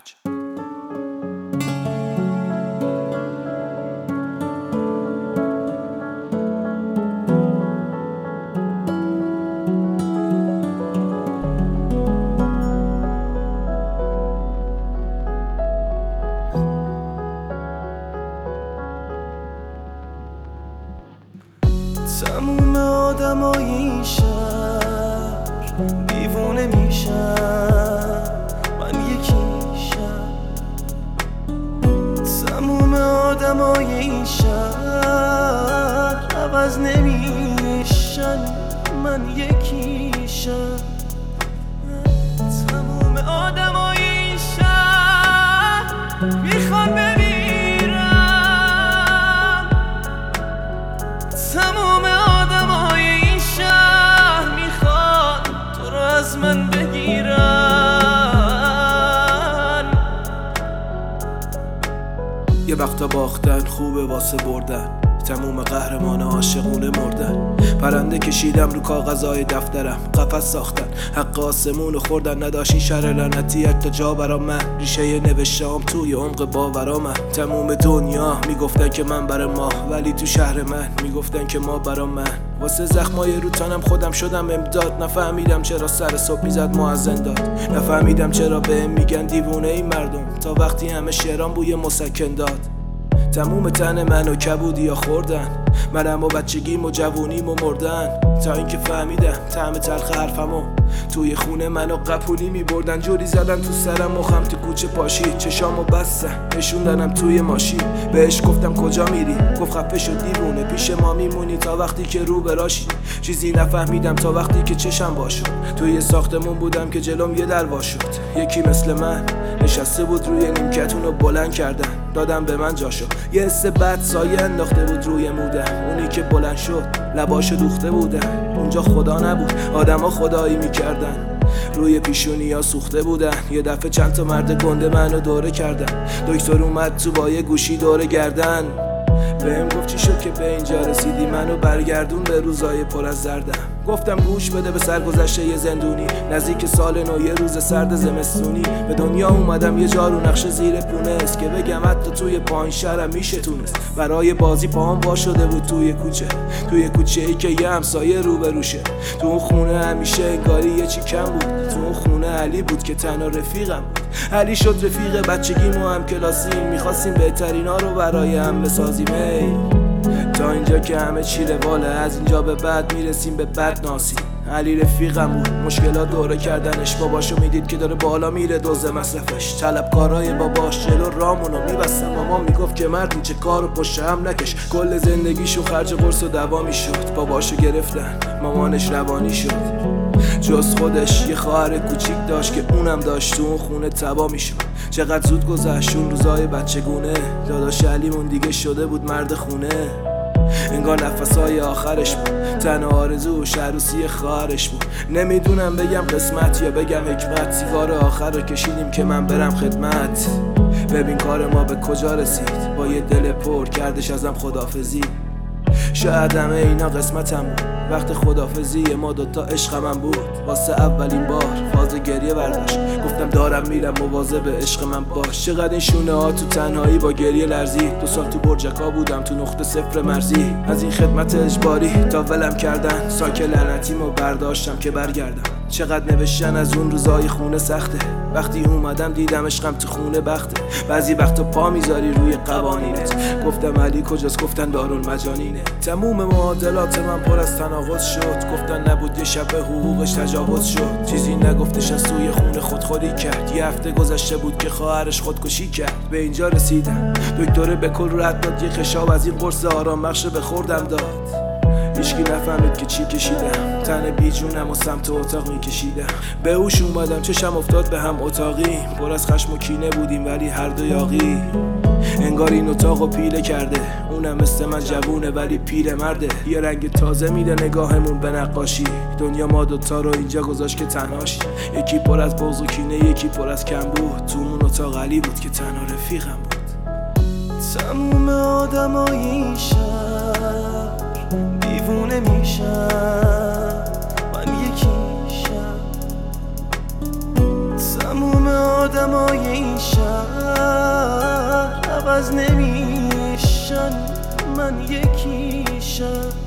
تموم آدمای این شهر دیوونه میشن، من یکیشم. تموم آدمای این شهر عوض نمیشن، من یکیشم. تموم آدمای این شهر میخوان بمیرن، تموم آدمای این شهر میخوان تو رو از من بگیرن. یه وقتا باختن خوبه واسه بردن، تموم قهرمان عاشقونه مردن. پرنده کشیدم رو کاغذای دفترم، قفس ساختن حق آسمونو خوردن. نداشت این شهر لعنتی حتی جا برا من، ریشه نوشتم توی عمق باورامم. تموم دنیا میگفتن که من برا ما، ولی تو شهر من میگفتن که ما برا من. واسه زخمای رو تنم خودم شدم امداد. نفهمیدم چرا سر صبح میزد معزن داد، نفهمیدم چرا بهم میگن دیوونه این مردم، تا وقتی همه شعرام بوی مسکن داد. تموم تن منو کبودیا خوردن، منم و بچگیم و جوونیم و مردن. تا اینکه فهمیدم طعم تلخ حرفمو توی خونه منو قپونی میبردن. جوری زدن تو سرم مخم تو کوچه پاشید، چشامو بستن نشوندنم توی ماشین. بهش گفتم کجا میری؟ گفت خفه شو دیوونه، پیش ما میمونی تا وقتی که رو براشی. چیزی نفهمیدم تا وقتی که چشم باشد. توی ساختمون بودم که جلوم یه در وا شد، یکی مثل من نشسته بود روی نیمکتونو بلند کردن، دادم به من جاشو. یه حس بد سایه انداخته بود روی مودم، اونی که بلند شد لباشو دوخته بودن. اونجا خدا نبود، آدما خدایی میکردن، روی پیشونیا سوخته بودن. یه دفعه چند تا مرد گنده منو دوره کردن، دکتر اومد تو با یه گوشی دوره گردن. بهم گفت چی شد که به اینجا رسیدی؟ منو برگردون به روزای پر از زردم. گفتم گوش بده به سرگذشته یه زندونی، نزدیک سال نو یه روز سرد زمستونی. به دنیا اومدم یه جارو نقش زیر پونه است، که بگم حتی توی پایین شهرم میشه تونست. برای بازی پاهم وا شده بود توی کوچه ای که یه همسایه روبروشه. تو اون خونه همیشه انگاری یه چی کم بود، تو اون خونه علی بود که تنها رفیقم بود. علی شد رفیق بچگیم و هم کلاسیم، میخواستیم بهترینا رو برای هم بسازیم. تا اینجا که همه چی رواله، از اینجا به بعد میرسیم به بدناسی. علی رفیقم بود، مشکلات دوره کردنش، باباشو میدید که داره بالا میره دوز مصرفش. طلبکارای باباش جلو رامونو میبستن، ماما میگفت که مرد چه کارو پشت هم نکش. کل زندگیشو خرج قرص و دوا میشد، باباشو گرفتن مامانش روانی شد. جز خودش یه خواهر کوچیک داشت که اونم داشت تو اون خونه تبا میشد. چقدر زود گذشت اون روزای بچگونه، داداش علیمون دیگه شده بود مرد خونه. انگار نفسای آخرش بود، تنها آرزو و عروسی خواهرش بود. نمیدونم بگم قسمت یا بگم حکمت، سیگار آخر رو کشیدیم که من برم خدمت. ببین کار ما به کجا رسید، با یه دل پر کردش ازم خدافزی. شاید همه اینا قسمتم بود، وقت خدافزی ما دوتا عشق من بود. واسه اولین بار فاز گریه برداشت، گفتم دارم میرم مواظب عشق من باش. چقدر این شونه ها تو تنهایی با گریه لرزی، 2 سال تو برجکا بودم تو نقطه صفر مرزی. از این خدمت اجباری تا ولم کردن، ساک لعنتیمو برداشتم که برگردم. چقدر نوشتن از اون روزای خونه سخته، وقتی اومدم دیدم عشقم تو خونه بخته. بعضی وقتا پا میذاری روی قوانینت، گفتم علی کجاست؟ گفتن دارالمجانینه. تموم معادلات من پر از تناقض شد، گفتن نبود یه شب حقوقش تجاوز شد. چیزی نگفتش از توی خونه خودخوری کرد، یه هفته گذشته بود که خواهرش خودکشی کرد. به اینجا رسیدم دکتر به کل رد داد، یه خشاب از این قرص آرام بخش به خوردم داد. هیچکی نفهمید که چی کشیدم، تن بیجونم و سمت اتاق میکشیدم. به هوش اومدم چشم افتاد به هم اتاقی، پر از خشم و کینه بودیم ولی هر دو یاغی. انگار این اتاقو پیله کرده، اونم مثل من جوونه ولی پیر مرده. یه رنگ تازه میده نگاهمون به نقاشی، دنیا ما دوتا رو اینجا گذاشت که تنهاشی. یکی پر از بغض و کینه، یکی پر از کم بود. تو اون اتاق علی بود که تنها رفیقم بود. تموم آدمای این شهر دیوونه میشن، من یکیشم. تموم آدمای این شهر عوض نمیشن، من یکیشم.